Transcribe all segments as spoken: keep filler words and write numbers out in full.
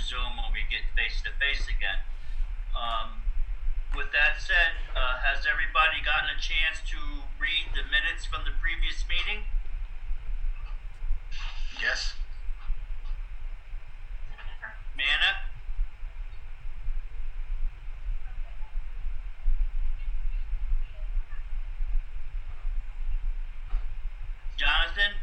Zoom when we get face to face again. Um, with that said, uh, has everybody gotten a chance to read the minutes from the previous meeting? Yes. Manna? Jonathan?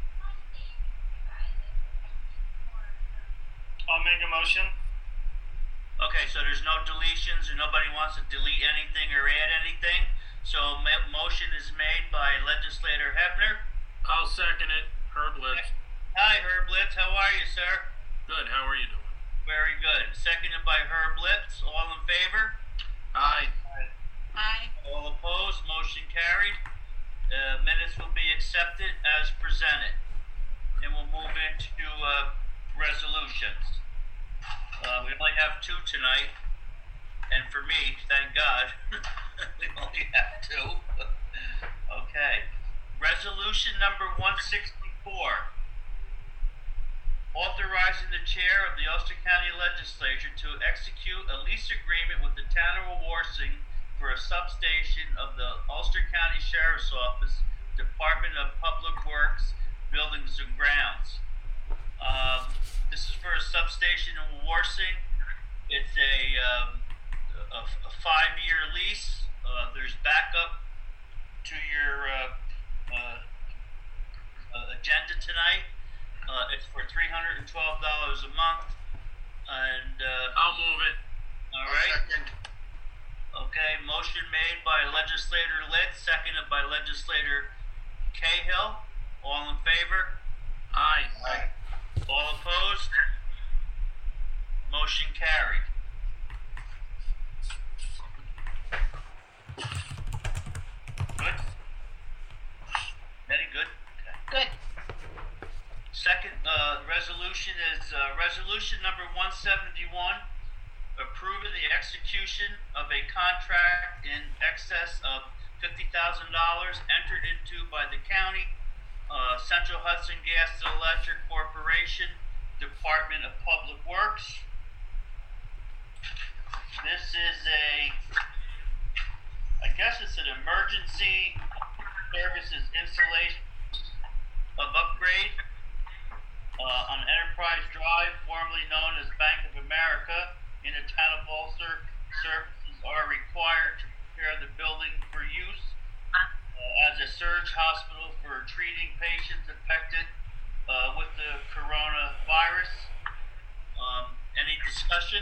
I'll make a motion. Okay, so there's no deletions and nobody wants to delete anything or add anything. So ma- motion is made by Legislator Hebner. I'll second it. Herb Litz. Hi, Herb Litz. How are you, sir? Good. How are you doing? Very good. Seconded by Herb Litz. All in favor? Aye. Aye. All opposed? Motion carried. Uh, minutes will be accepted as presented. And we'll move into uh, resolutions. Uh, we only have two tonight. And for me, thank God, we only have two. Okay. Resolution number one sixty-four. Authorizing the chair of the Ulster County Legislature to execute a lease agreement with the town of Warsing for a substation of the Ulster County Sheriff's Office, Department of Public Works, Buildings and Grounds. Um, this is for a substation in Warsing. It's a, um, a, a five-year lease. Uh, there's backup to your uh, uh, uh, agenda tonight. Uh, it's for three hundred twelve dollars a month, and uh, I'll move it. all right. Second. Okay, motion made by Legislator Litz, seconded by Legislator Cahill. All in favor? Aye. Aye. All opposed? Motion carried. Good? Very good? Okay. Good. Second uh, resolution is uh, resolution number one seventy-one, approving the execution of a contract in excess of fifty thousand dollars entered into by the county, uh, Central Hudson Gas and Electric Corporation, Department of Public Works. This is a, I guess it's an emergency services installation of upgrade Uh, on Enterprise Drive, formerly known as Bank of America, in the town of Ulster. Services are required to prepare the building for use uh, as a surge hospital for treating patients affected uh, with the coronavirus. Um, any discussion?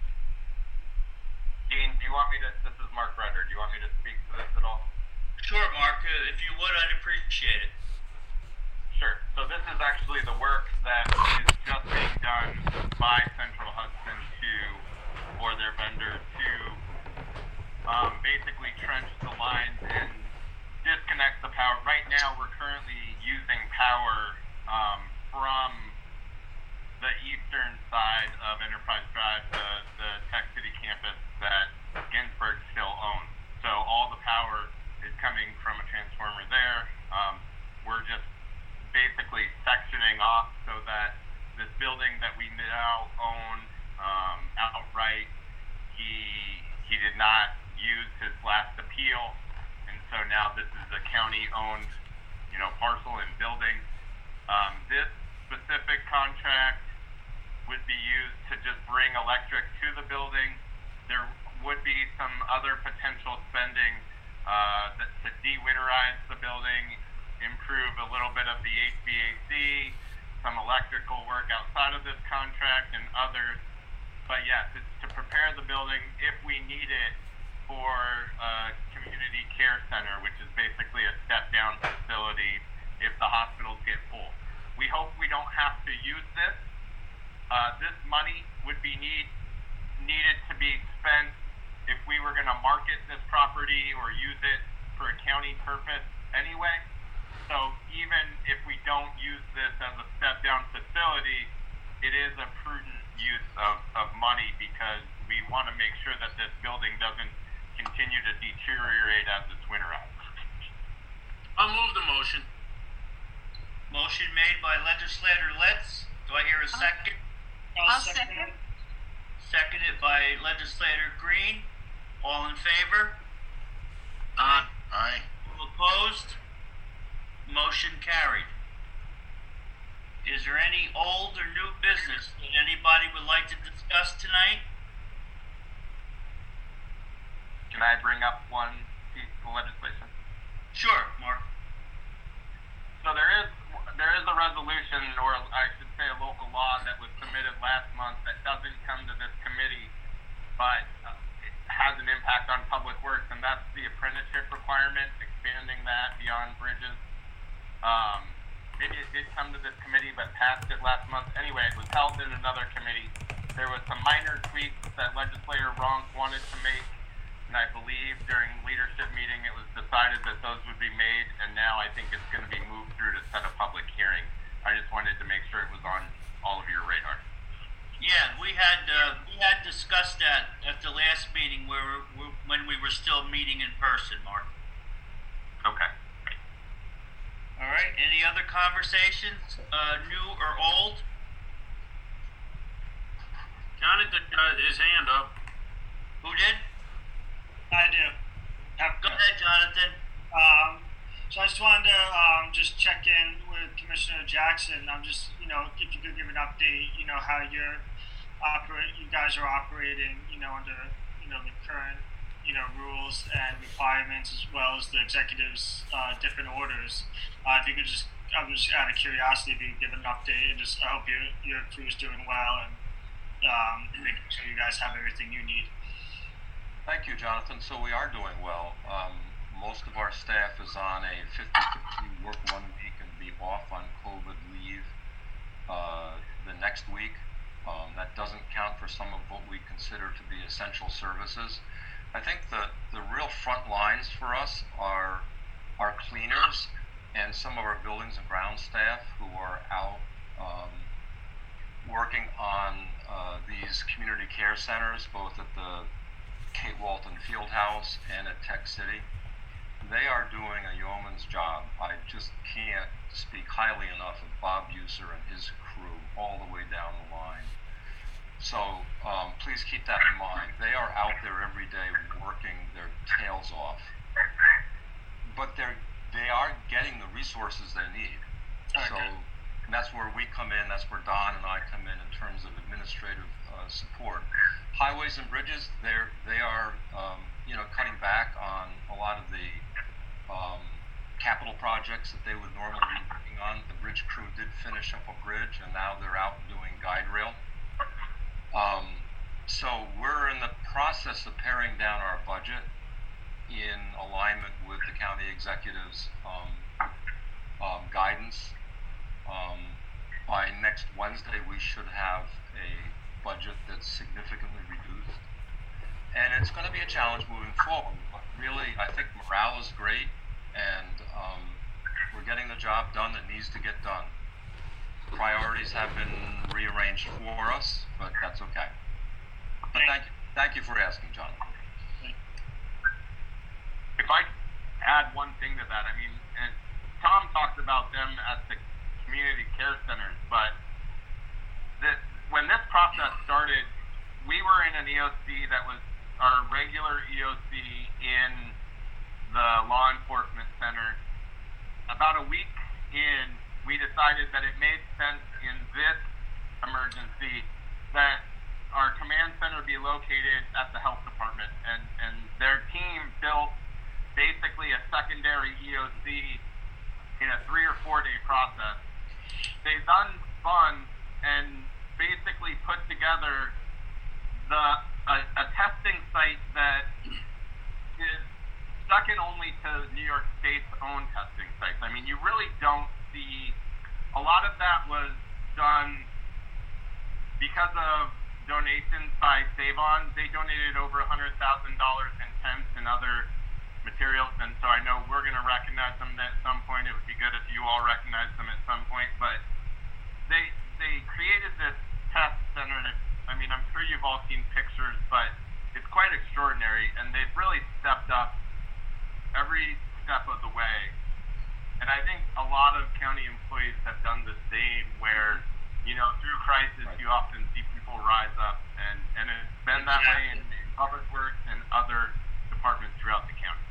Dean, do you want me to, this is Mark Render, do you want me to speak to this at all? Sure, Mark. Uh, if you would, I'd appreciate it. Sure. So this is actually the work that is just being done by Central Hudson to, or their vendor, to um, basically trench the lines and disconnect the power. Right now, we're currently using power um, from the eastern side of Enterprise Drive, the, the Tech City campus that Ginsburg still owns. So all the power is coming from a transformer there. Um, we're just basically sectioning off so that this building that we now own um, outright, he he did not use his last appeal, and so now this is a county-owned, you know, parcel and building. Um, this specific contract would be used to just bring electric to the building. There would be some other potential spending uh, that, to de-winterize the building, improve a little bit of the H V A C, some electrical work outside of this contract and others. But yes, it's to prepare the building if we need it for a community care center, which is basically a step-down facility if the hospitals get full. We hope we don't have to use this. Uh, this money would be need, needed to be spent if we were going to market this property or use it for a county purpose anyway. So even if we don't use this as a step-down facility, it is a prudent use of, of money because we want to make sure that this building doesn't continue to deteriorate as it's winterized. I'll move the motion. Motion made by Legislator Litz. Do I hear a second? I'll second. seconded by Legislator Green. All in favor? Aye. Aye. All opposed? Motion carried. Is there any old or new business that anybody would like to discuss tonight? Can I bring up one piece of legislation? Sure, Mark. So there is there is a resolution, or I should say a local law that was submitted last month that doesn't come to this committee, but uh, it has an impact on public works, and that's the apprenticeship requirement, expanding that beyond bridges. Um, maybe it did come to this committee, but passed it last month. Anyway, it was held in another committee. There was some minor tweaks that legislator Ronk wanted to make, and I believe during leadership meeting it was decided that those would be made, and now I think it's going to be moved through to set a public hearing. I just wanted to make sure it was on all of your radar. Yeah, we had uh, we had discussed that at the last meeting where we, when we were still meeting in person, Mark. Okay. All right. Any other conversations, uh, new or old? Jonathan got his hand up. Who did? I do. Have- Go ahead, Jonathan. Um, so I just wanted to um, just check in with Commissioner Jackson. I'm just, you know, if you could give an update, you know, how you're operate, you guys are operating, you know, under, you know, the current, you know, rules and requirements, as well as the executive's uh, different orders. Uh, if you could just, I'm just out of curiosity, if you could give an update, and just I hope your your crew's doing well, and um, making sure you guys have everything you need. Thank you, Jonathan. So we are doing well. Um, most of our staff is on a fifty-fifty work one week and be off on COVID leave uh, the next week. Um, that doesn't count for some of what we consider to be essential services. I think the, the real front lines for us are our cleaners and some of our buildings and ground staff who are out um, working on uh, these community care centers, both at the Kate Walton Fieldhouse and at Tech City. They are doing a yeoman's job. I just can't speak highly enough of Bob User and his crew all the way down the line. So um, please keep that in mind. They are out there every day working their tails off. But they're, they are getting the resources they need. Okay. So and that's where we come in, that's where Don and I come in in terms of administrative uh, support. Highways and bridges, they're, they are, um, you know, cutting back on a lot of the um, capital projects that they would normally be working on. The bridge crew did finish up a bridge, and now they're out doing guide rail. Um, so we're in the process of paring down our budget in alignment with the county executive's um, um, guidance. Um, by next Wednesday, we should have a budget that's significantly reduced. And it's going to be a challenge moving forward. But really, I think morale is great, and um, we're getting the job done that needs to get done. Priorities have been rearranged for us, but that's okay. But thank you, thank you for asking, Jonathan. If I add one thing to that, I mean, and Tom talked about them at the community care centers, but the, when this process started, we were in an E O C that was our regular E O C in the law enforcement center. About a week in, we decided that it made sense in this emergency that our command center be located at the health department, and, and their team built basically a secondary E O C in a three or four day process. They've done funds and basically put together the a, a testing site that is second only to New York State's own testing sites. I mean, you really don't see a lot of that was done because of donations by Save On. They donated over one hundred thousand dollars in tents and other materials, and so I know we're going to recognize them at some point. It would be good if you all recognize them at some point, but they they created this test center, and it, I mean, I'm sure you've all seen pictures, but it's quite extraordinary, and they've really stepped up every step of the way. And I think a lot of county employees have done the same, where, you know, through crisis, Right. you often see people rise up and and it's been that way in, in Public Works and other departments throughout the county.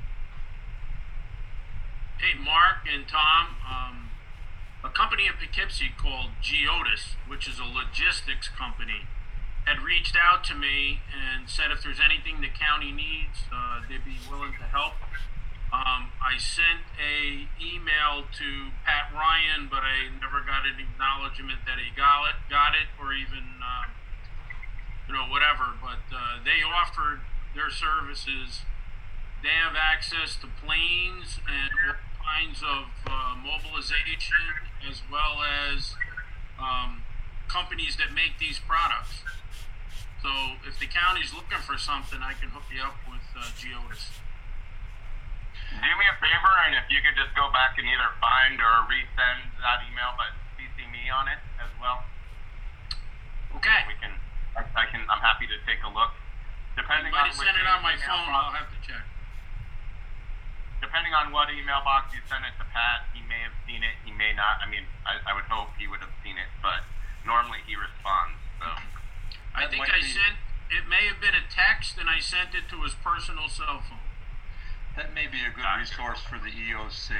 Hey, Mark and Tom, um, a company in Poughkeepsie called Geodis, which is a logistics company, had reached out to me and said if there's anything the county needs, uh, they'd be willing to help. Um, I sent a email to Pat Ryan, but I never got an acknowledgement that he got it, got it, or even, uh, you know, whatever. But uh, they offered their services. They have access to planes and all kinds of uh, mobilization, as well as um, companies that make these products. So if the county's looking for something, I can hook you up with uh, Geodis. Do me a favor, and if you could just go back and either find or resend that email, but C C me on it as well. Okay. We can, I, I can, I'm happy to take a look. Depending I might on have which sent it on my email phone. box- I'll have to check. Depending on what email box you send it to Pat, he may have seen it, he may not. I mean, I, I would hope he would have seen it, but normally he responds. So I That think might I be- sent, it may have been a text, and I sent it to his personal cell phone. That may be a good Gotcha. resource for the E O C.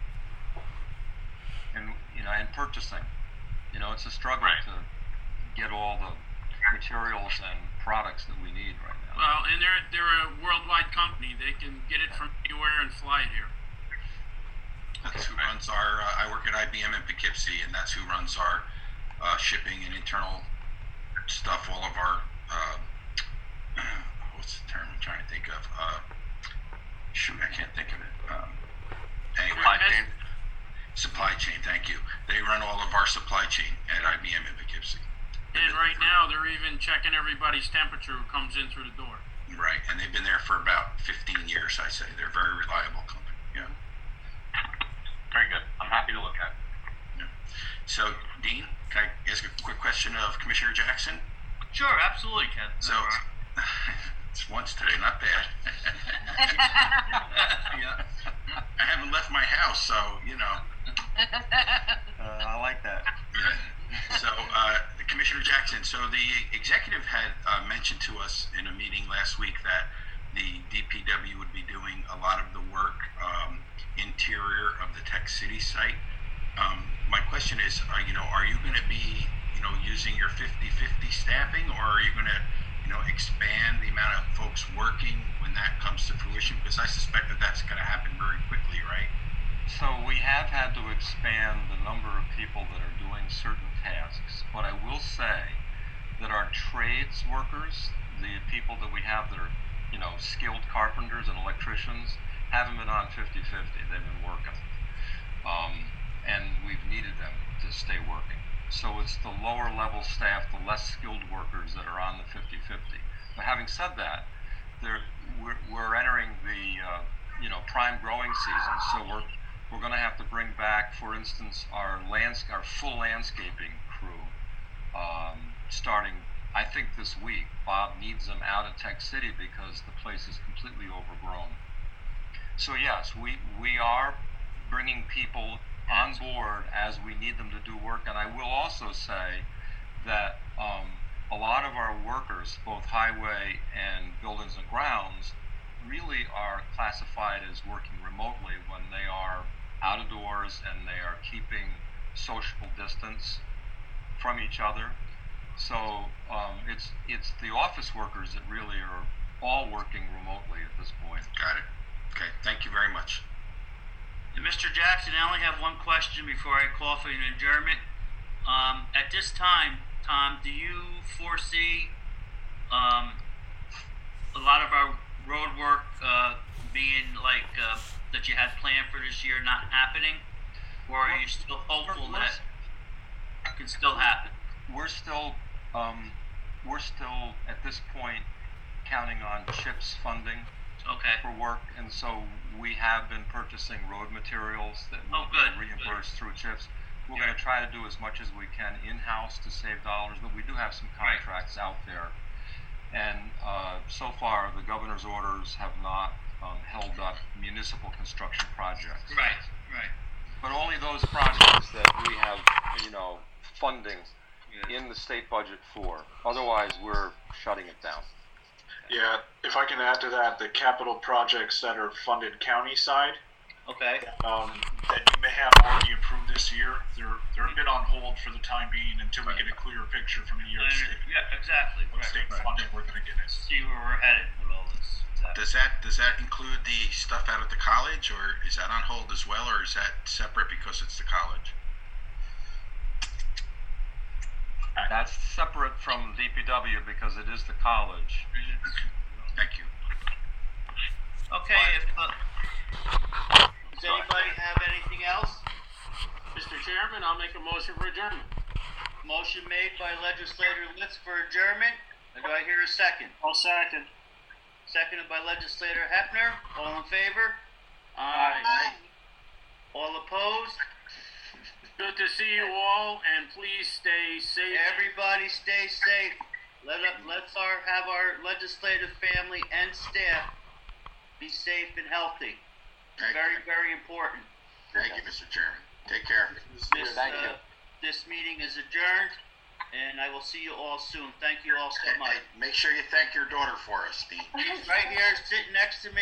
And, you know, and purchasing. You know, it's a struggle Right. to get all the materials and products that we need right now. Well, and they're they're a worldwide company. They can get it from anywhere and fly it here. That's who runs our, uh, I work at I B M in Poughkeepsie, and that's who runs our uh, shipping and internal stuff, all of our, uh, what's the term I'm trying to think of? Uh, shoot, I can't think of it. Um, anyway, Supply chain? supply chain, thank you. They run all of our supply chain at I B M in Poughkeepsie. And right now, they're even checking everybody's temperature who comes in through the door. Right, and they've been there for about fifteen years, I say. They're a very reliable company, yeah. very good. I'm happy to look at. yeah. So, Dean, can I ask a quick question of Commissioner Jackson? Sure, absolutely, Ken. So, it's once today, not bad. Yeah. I haven't left my house, so, you know. Uh, I like that. Yeah. So, uh, Commissioner Jackson, so the executive had uh, mentioned to us in a meeting last week that the D P W would be doing a lot of the work um, interior of the Tech City site. Um, my question is, are, you know, are you going to be, you know, using your fifty-fifty staffing, or are you going to, you know, expand the amount of folks working when that comes to fruition? Because I suspect that that's going to happen very quickly, right? So we have had to expand the number of people that are doing certain tasks, but I will say that our trades workers, the people that we have that are, you know, skilled carpenters and electricians, haven't been on fifty-fifty. They've been working. Um, and we've needed them to stay working. So it's the lower level staff, the less skilled workers that are on the fifty-fifty. But having said that, there, we're, we're entering the, uh, you know, prime growing season, so we're We're going to have to bring back, for instance, our lands, our full landscaping crew, um, starting, I think, this week. Bob needs them out at Tech City because the place is completely overgrown. So yes, we we are bringing people on board as we need them to do work, and I will also say that um, a lot of our workers, both highway and buildings and grounds, really are classified as working remotely when they are out of doors and they are keeping social distance from each other. So um, it's it's the office workers that really are all working remotely at this point. Got it. Okay, thank you very much. And Mister Jackson, I only have one question before I call for an adjournment. Um, at this time, Tom, do you foresee um, a lot of our road work uh, being like uh, that you had planned for this year not happening, or are you still hopeful We're- that it can still happen? We're still um, we're still at this point counting on CHIPS funding Okay. for work, and so we have been purchasing road materials that will Oh, good, be reimbursed through CHIPS. We're Yeah. going to try to do as much as we can in-house to save dollars, but we do have some Right. contracts out there. And uh, so far, the governor's orders have not um, held up municipal construction projects. Right. Right. But only those projects that we have, you know, funding in the state budget for. Otherwise, we're shutting it down. Yeah, if I can add to that, the capital projects that are funded county side, Okay. um, that you may have already approved this year, they're they're a bit on hold for the time being until we get a clearer picture from New York State. Yeah, exactly. What Right. state funding we're going to get is. See where we're headed with all this. Exactly. Does that does that include the stuff out at the college, or is that on hold as well, or is that separate because it's the college? That's separate from D P W because it is the college. Thank you. Okay, if, uh, does anybody have anything else? Mister Chairman, I'll make a motion for adjournment. Motion made by legislator Litz for adjournment. Do I hear a second? I'll second. Seconded by legislator Hepner. All in favor? Aye. All opposed? Good to see you all, and please stay safe. Everybody stay safe. Let us, let's our, have our legislative family and staff be safe and healthy. Thank Very, you. very important. Thank you, Mister Chairman. Take care. This, uh, this meeting is adjourned, and I will see you all soon. Thank you all so much. Make sure you thank your daughter for us, Dean. She's right here sitting next to me.